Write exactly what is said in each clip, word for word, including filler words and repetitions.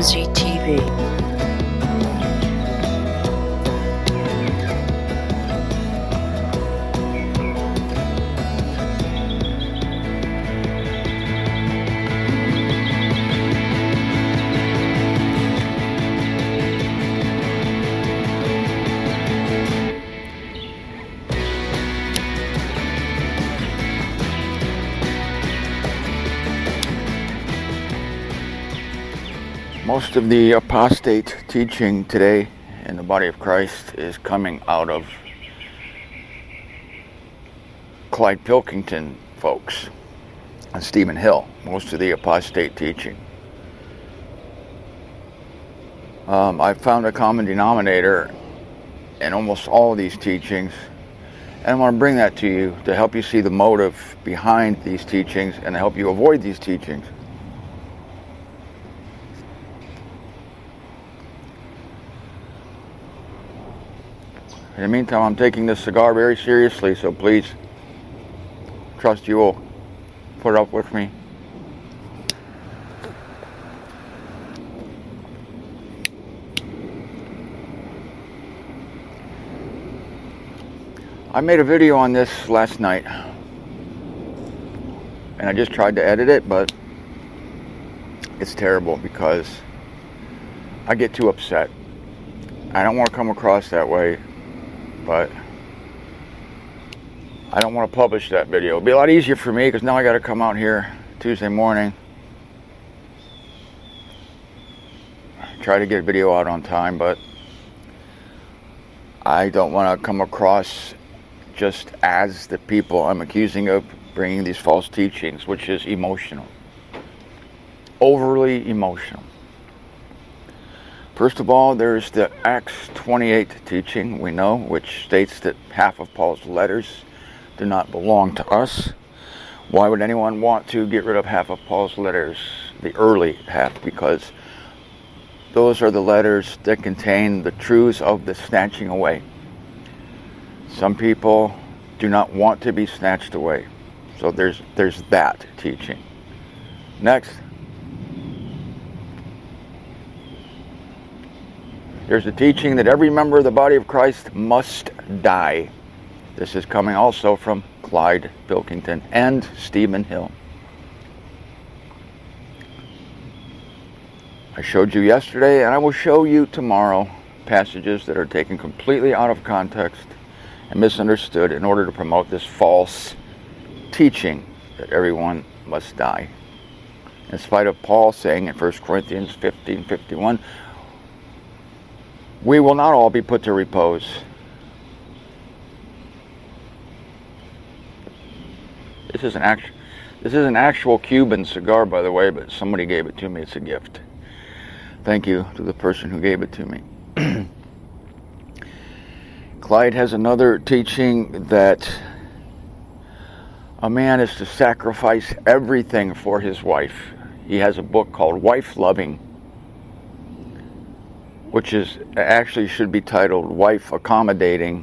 Apostasy T V. Most of the apostate teaching today in the body of Christ is coming out of Clyde Pilkington folks and Stephen Hill. Most of the apostate teaching. Um, I've found a common denominator in almost all of these teachings, and I want to bring that to you to help you see the motive behind these teachings and to help you avoid these teachings. In the meantime, I'm taking this cigar very seriously, so please trust you will put up with me. I made a video on this last night, and I just tried to edit it, but it's terrible because I get too upset. I don't want to come across that way. But I don't want to publish that video. It'll be a lot easier for me because now I got to come out here Tuesday morning, try to get a video out on time, but I don't want to come across just as the people I'm accusing of bringing these false teachings, which is emotional, overly emotional. First of all, there's the Acts twenty-eight teaching, we know, which states that half of Paul's letters do not belong to us. Why would anyone want to get rid of half of Paul's letters, the early half? Because those are the letters that contain the truths of the snatching away. Some people do not want to be snatched away. So there's there's that teaching. Next. There's a teaching that every member of the body of Christ must die. This is coming also from Clyde Pilkington and Stephen Hill. I showed you yesterday, and I will show you tomorrow, passages that are taken completely out of context and misunderstood in order to promote this false teaching that everyone must die. In spite of Paul saying in First Corinthians fifteen fifty-one, we will not all be put to repose. This is an actual, this is an actual Cuban cigar, by the way, but somebody gave it to me. It's a gift. Thank you to the person who gave it to me. Clyde has another teaching that a man is to sacrifice everything for his wife. He has a book called Wife Loving, which is actually should be titled Wife Accommodating,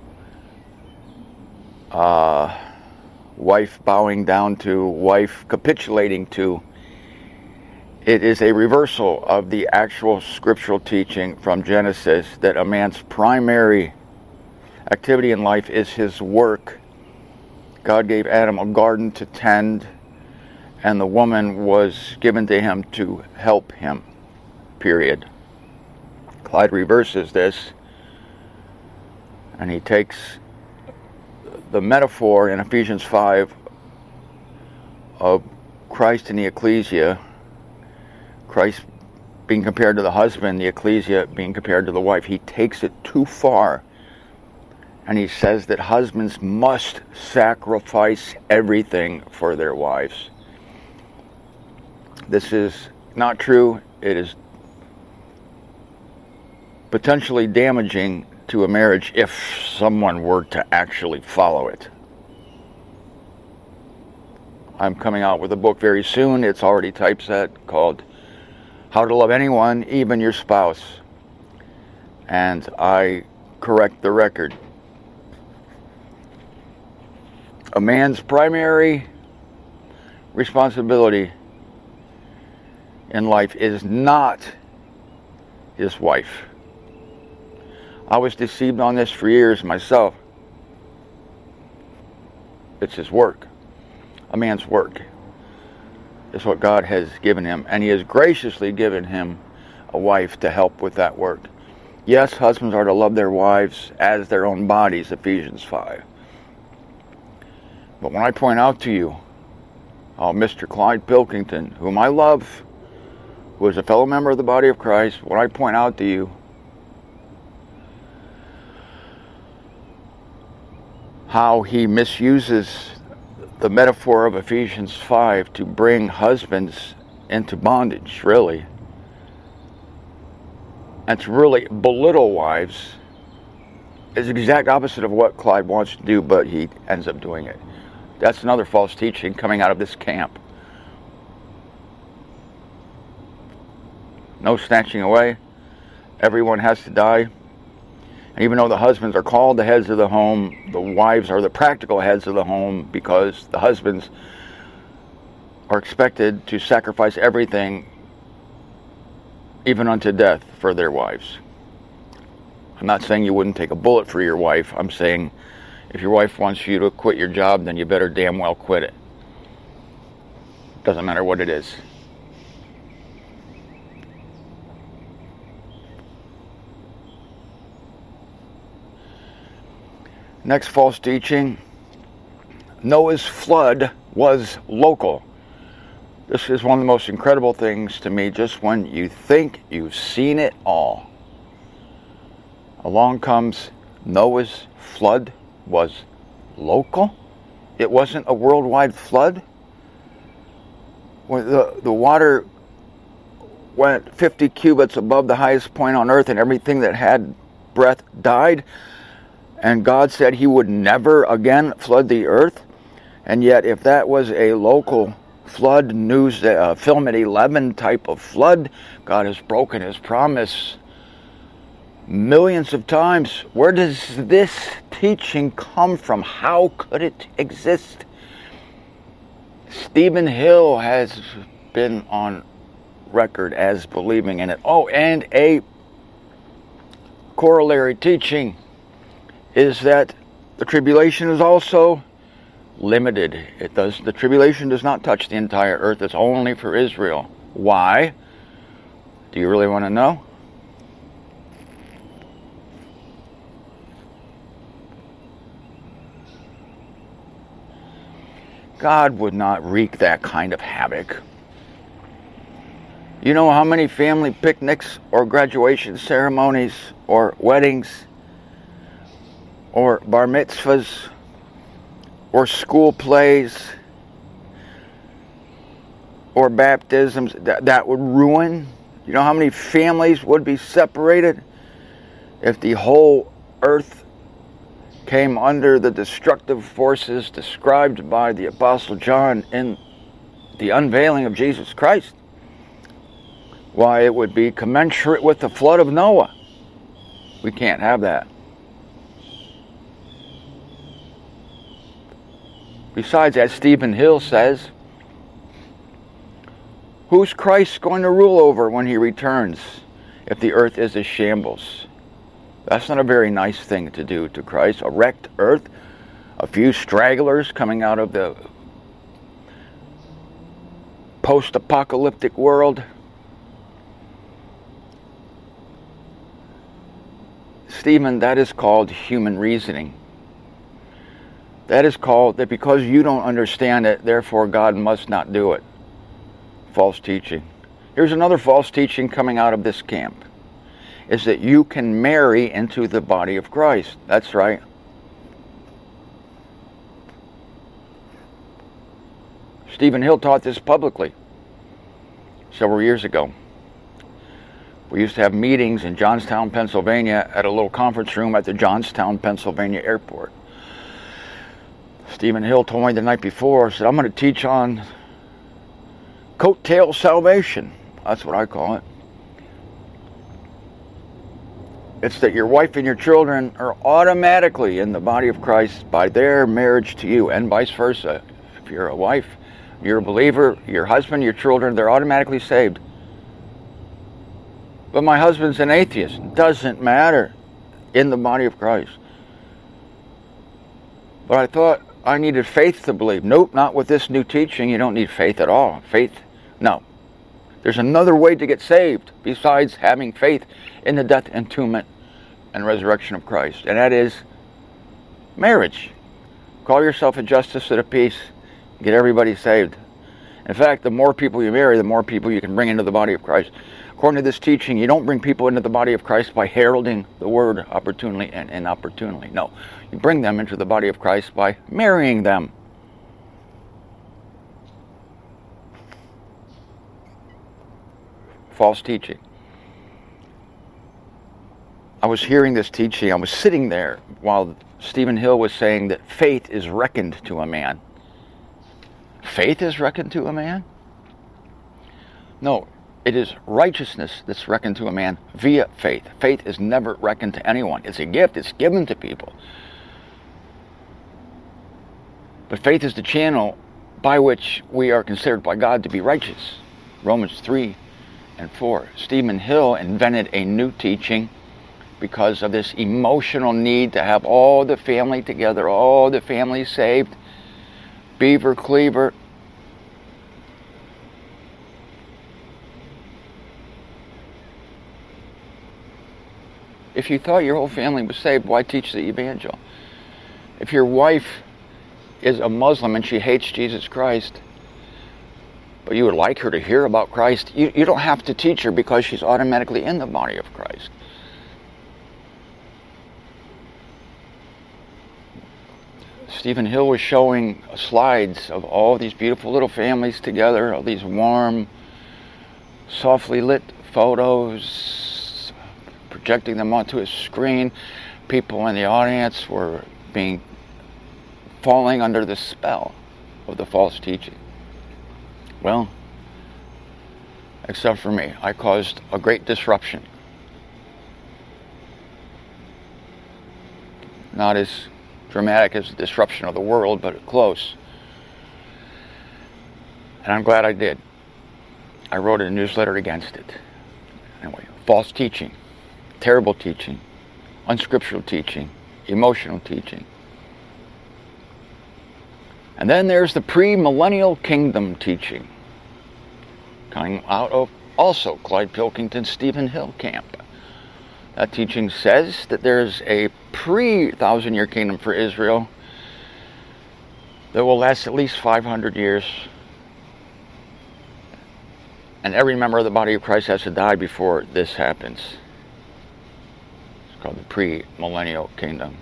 uh, Wife Bowing Down to, Wife Capitulating to. It is a reversal of the actual scriptural teaching from Genesis that a man's primary activity in life is his work. God gave Adam a garden to tend, and the woman was given to him to help him, period. Clyde reverses this, and he takes the metaphor in Ephesians five of Christ in the ecclesia, Christ being compared to the husband, the ecclesia being compared to the wife. He takes it too far, and he says that husbands must sacrifice everything for their wives. This is not true. It is potentially damaging to a marriage if someone were to actually follow it. I'm coming out with a book very soon. It's already typeset, called How to Love Anyone, Even Your Spouse. And I correct the record. A man's primary responsibility in life is not his wife. I was deceived on this for years myself. It's his work. A man's work is what God has given him, and he has graciously given him a wife to help with that work. Yes, husbands are to love their wives as their own bodies, Ephesians five. But when I point out to you how Mister Clyde Pilkington, whom I love, who is a fellow member of the body of Christ, when I point out to you how he misuses the metaphor of Ephesians five to bring husbands into bondage, really, and to really belittle wives, is the exact opposite of what Clyde wants to do, but he ends up doing it. That's another false teaching coming out of this camp. No snatching away. Everyone has to die. And even though the husbands are called the heads of the home, the wives are the practical heads of the home, because the husbands are expected to sacrifice everything, even unto death, for their wives. I'm not saying you wouldn't take a bullet for your wife. I'm saying if your wife wants you to quit your job, then you better damn well quit it. Doesn't matter what it is. Next false teaching, Noah's flood was local. This is one of the most incredible things to me, just when you think you've seen it all. Along comes Noah's flood was local. It wasn't a worldwide flood. When the, the water went fifty cubits above the highest point on earth, and everything that had breath died. And God said he would never again flood the earth. And yet, if that was a local flood, news, uh, film at eleven type of flood, God has broken his promise millions of times. Where does this teaching come from? How could it exist? Stephen Hill has been on record as believing in it. Oh, and a corollary teaching is that the tribulation is also limited. It does. The tribulation does not touch the entire earth. It's only for Israel. Why? Do you really want to know? God would not wreak that kind of havoc. You know how many family picnics or graduation ceremonies or weddings or bar mitzvahs or school plays or baptisms that, that would ruin? You know how many families would be separated if the whole earth came under the destructive forces described by the Apostle John in the unveiling of Jesus Christ? Why, it would be commensurate with the flood of Noah. We can't have that. Besides, as Stephen Hill says, who's Christ going to rule over when he returns if the earth is a shambles? That's not a very nice thing to do to Christ. A wrecked earth, a few stragglers coming out of the post-apocalyptic world. Stephen, that is called human reasoning. That is called that because you don't understand it, therefore God must not do it. False teaching. Here's another false teaching coming out of this camp, is that you can marry into the body of Christ. That's right. Stephen Hill taught this publicly several years ago. We used to have meetings in Johnstown, Pennsylvania at a little conference room at the Johnstown, Pennsylvania airport. Stephen Hill told me the night before, said, I'm going to teach on coattail salvation. That's what I call it. It's that your wife and your children are automatically in the body of Christ by their marriage to you, and vice versa. If you're a wife, you're a believer, your husband, your children, they're automatically saved. But my husband's an atheist. Doesn't matter in the body of Christ. But I thought I needed faith to believe. Nope, not with this new teaching. You don't need faith at all. Faith, no. There's another way to get saved besides having faith in the death, entombment, and resurrection of Christ. And that is marriage. Call yourself a justice of the peace. Get everybody saved. In fact, the more people you marry, the more people you can bring into the body of Christ. According to this teaching, you don't bring people into the body of Christ by heralding the word opportunely and inopportunely. No, you bring them into the body of Christ by marrying them. False teaching. I was hearing this teaching. I was sitting there while Stephen Hill was saying that faith is reckoned to a man. Faith is reckoned to a man? No, it is righteousness that's reckoned to a man via faith. Faith is never reckoned to anyone. It's a gift. It's given to people. But faith is the channel by which we are considered by God to be righteous. Romans three and four. Stephen Hill invented a new teaching because of this emotional need to have all the family together, all the family saved. Beaver Cleaver. If you thought your whole family was saved, why teach the evangel? If your wife is a Muslim and she hates Jesus Christ, but you would like her to hear about Christ, you, you don't have to teach her because she's automatically in the body of Christ. Stephen Hill was showing slides of all these beautiful little families together, all these warm, softly lit photos, projecting them onto a screen. People in the audience were being falling under the spell of the false teaching. Well, except for me, I caused a great disruption. Not as dramatic as the disruption of the world, but close. And I'm glad I did. I wrote a newsletter against it. Anyway, false teaching, terrible teaching, unscriptural teaching, emotional teaching. And then there's the pre-millennial kingdom teaching, coming out of also Clyde Pilkington's Stephen Hill camp. That teaching says that there's a pre-thousand year kingdom for Israel that will last at least five hundred years. And every member of the body of Christ has to die before this happens. It's called the pre-millennial kingdom.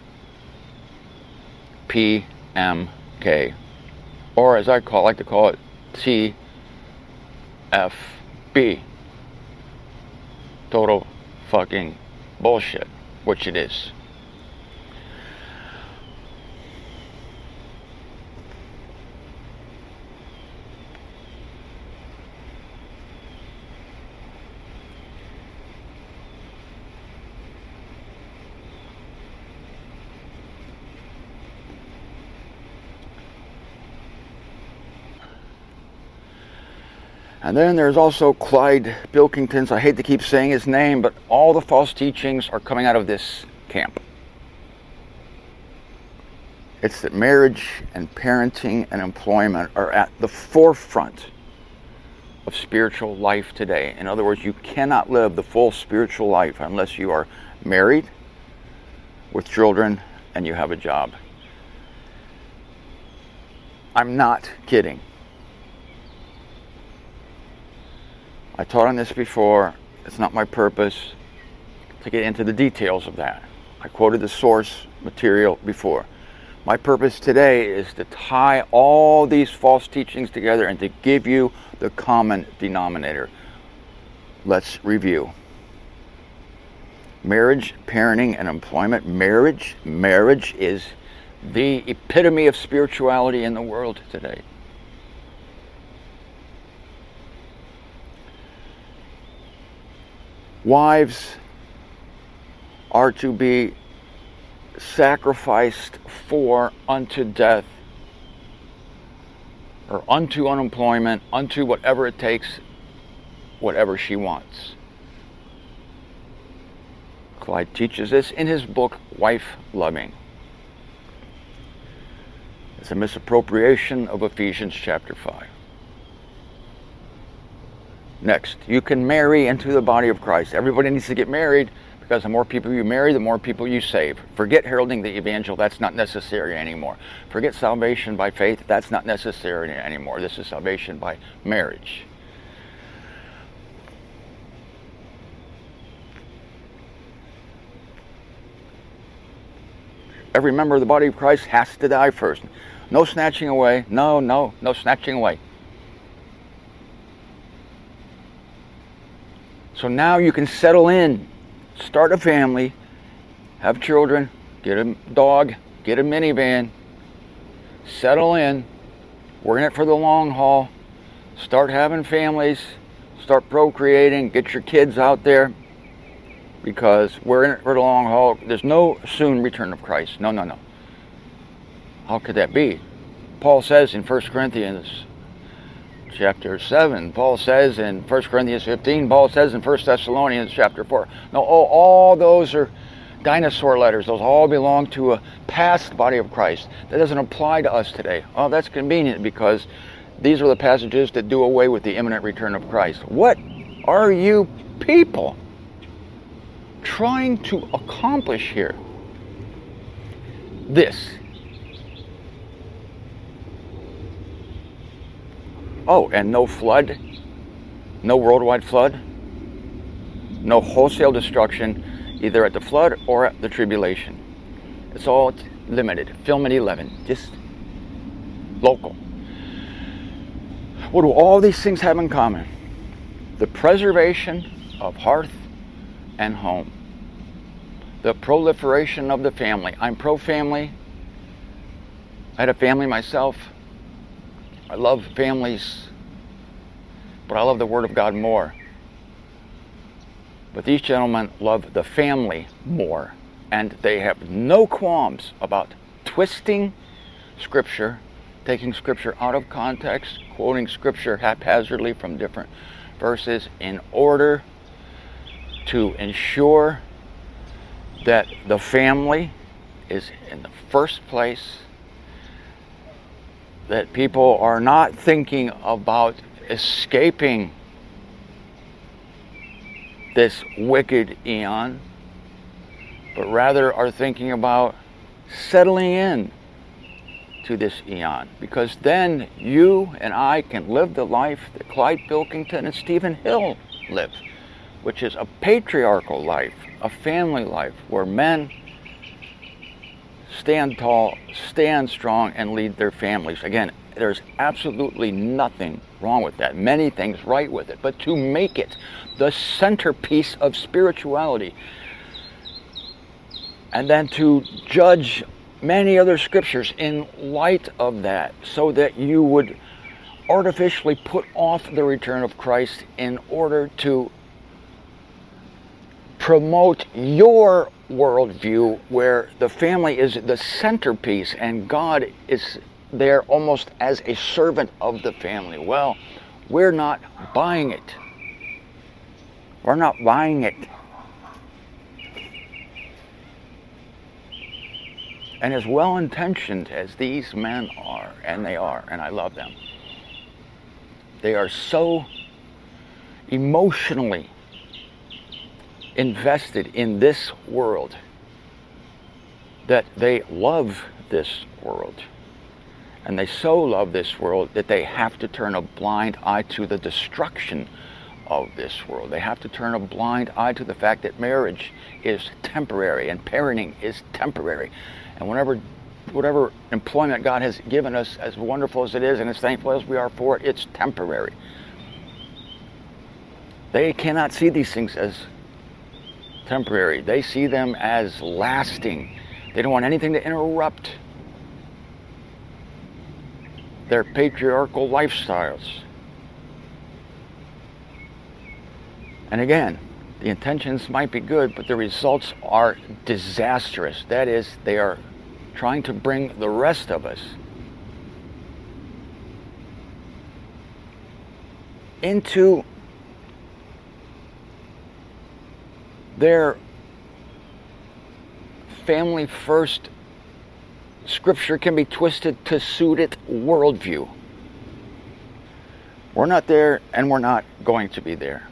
P M K. Or as I call, like to call it, T F B. Total fucking bullshit, which it is. And then there's also Clyde Pilkington's, I hate to keep saying his name, but all the false teachings are coming out of this camp. It's that marriage and parenting and employment are at the forefront of spiritual life today. In other words, you cannot live the full spiritual life unless you are married, with children, and you have a job. I'm not kidding. I taught on this before. It's not my purpose to get into the details of that. I quoted the source material before. My purpose today is to tie all these false teachings together and to give you the common denominator. Let's review. Marriage, parenting, and employment. Marriage, marriage is the epitome of spirituality in the world today. Wives are to be sacrificed for unto death, or unto unemployment, unto whatever it takes, whatever she wants. Clyde teaches this in his book, Wife Loving. It's a misappropriation of Ephesians chapter five. Next, you can marry into the body of Christ. Everybody needs to get married, because the more people you marry, the more people you save. Forget heralding the evangel, that's not necessary anymore. Forget salvation by faith, that's not necessary anymore. This is salvation by marriage. Every member of the body of Christ has to die first. No snatching away. No, no, no snatching away. So now you can settle in, start a family, have children, get a dog, get a minivan, settle in, we're in it for the long haul, start having families, start procreating, get your kids out there, because we're in it for the long haul. There's no soon return of Christ. No, no, no. How could that be? Paul says in First Corinthians chapter seven, Paul says in First Corinthians fifteen, Paul says in First Thessalonians chapter four. No, all, all those are dinosaur letters. Those all belong to a past body of Christ. That doesn't apply to us today. Oh, that's convenient, because these are the passages that do away with the imminent return of Christ. What are you people trying to accomplish here? This. Oh, and no flood, no worldwide flood, no wholesale destruction, either at the flood or at the tribulation. It's all limited. Film at eleven, just local. What do all these things have in common? The preservation of hearth and home. The proliferation of the family. I'm pro-family. I had a family myself. I love families, but I love the Word of God more. But these gentlemen love the family more, and they have no qualms about twisting Scripture, taking Scripture out of context, quoting Scripture haphazardly from different verses in order to ensure that the family is in the first place, that people are not thinking about escaping this wicked eon, but rather are thinking about settling in to this eon, because then you and I can live the life that Clyde Pilkington and Stephen Hill lived, which is a patriarchal life, a family life, where men stand tall, stand strong, and lead their families. Again, there's absolutely nothing wrong with that. Many things right with it. But to make it the centerpiece of spirituality, and then to judge many other scriptures in light of that, so that you would artificially put off the return of Christ in order to promote your worldview, where the family is the centerpiece and God is there almost as a servant of the family. Well, we're not buying it. We're not buying it. And as well-intentioned as these men are, and they are, and I love them, they are so emotionally invested in this world that they love this world. And they so love this world that they have to turn a blind eye to the destruction of this world. They have to turn a blind eye to the fact that marriage is temporary and parenting is temporary. And whenever, whatever employment God has given us, as wonderful as it is and as thankful as we are for it, it's temporary. They cannot see these things as temporary. They see them as lasting. They don't want anything to interrupt their patriarchal lifestyles. And again, the intentions might be good, but the results are disastrous. That is, they are trying to bring the rest of us into their family first scripture can be twisted to suit its worldview. We're not there, and we're not going to be there.